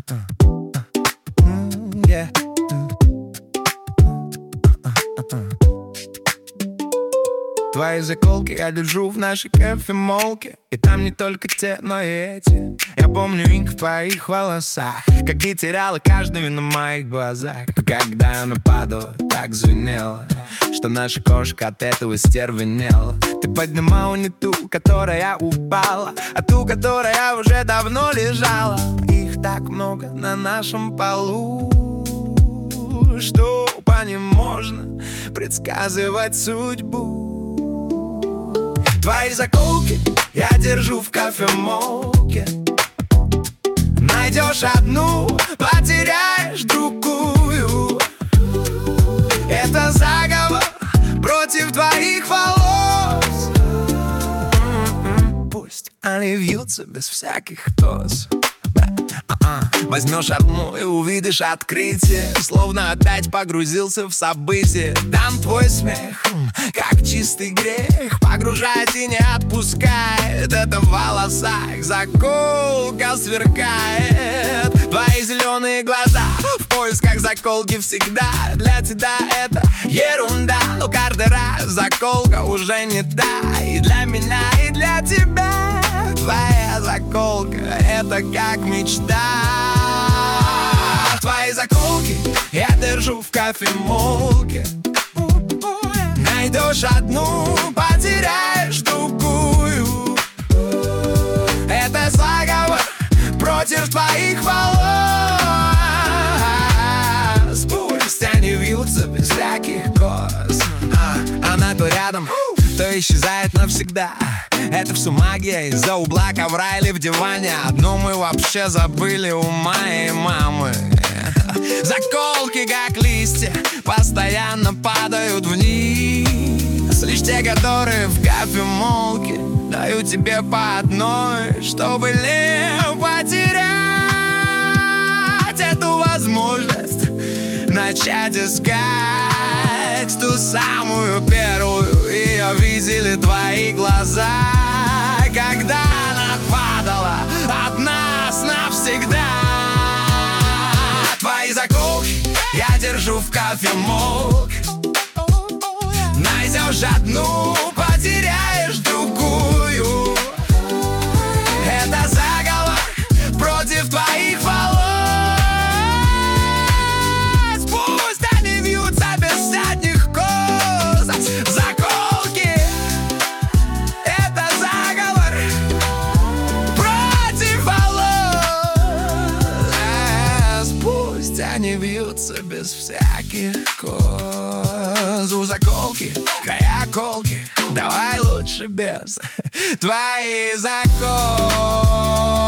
Yeah. Твои заколки я держу в нашей кофемолке, и там не только те, но и эти. Я помню инк в твоих волосах, как ты теряла каждую на моих глазах. Когда она падала, так звенела, что наша кошка от этого стервенела. Ты поднимала не ту, которая упала, а ту, которая уже давно лежала. Их так много на нашем полу, что по ним можно предсказывать судьбу. Твои заколки я держу в кофемолке. Найдешь одну, потеряешь другую. Это заговор против твоих волос. Пусть они вьются без всяких коз. Возьмешь одну и увидишь открытие, словно опять погрузился в событие. Там твой смех, как чистый грех, погружает и не отпускает. Это в волосах заколка сверкает. Твои зеленые глаза в поисках заколки всегда. Для тебя это ерунда, но каждый раз заколка уже не та. И для меня, и для тебя твоя заколка — это как мечта. Твои заколки я держу в кофемолке. Найдешь одну, потеряешь другую. Это заговор против твоих волос. Пусть они вьются без всяких коз. Она то рядом, то исчезает навсегда. Это все магия из-за угла ковра или в диване. Одно мы вообще забыли у моей мамы. Заколки, как листья, постоянно падают вниз. Лишь те, которые в кофемолке, даю тебе по одной, чтобы не потерять эту возможность начать искать ту самую первую. Ее видели твои глаза, когда она падала от нас навсегда. Твои заколки я держу в кофемолке. Найдешь одну, потеряешь другую. Это заговор против твоих волос. Пусть они вьются без всяких коз. Заколки — это заговор против волос. Пусть они вьются без всяких коз. У заколки края колки, давай лучше без твои заколки.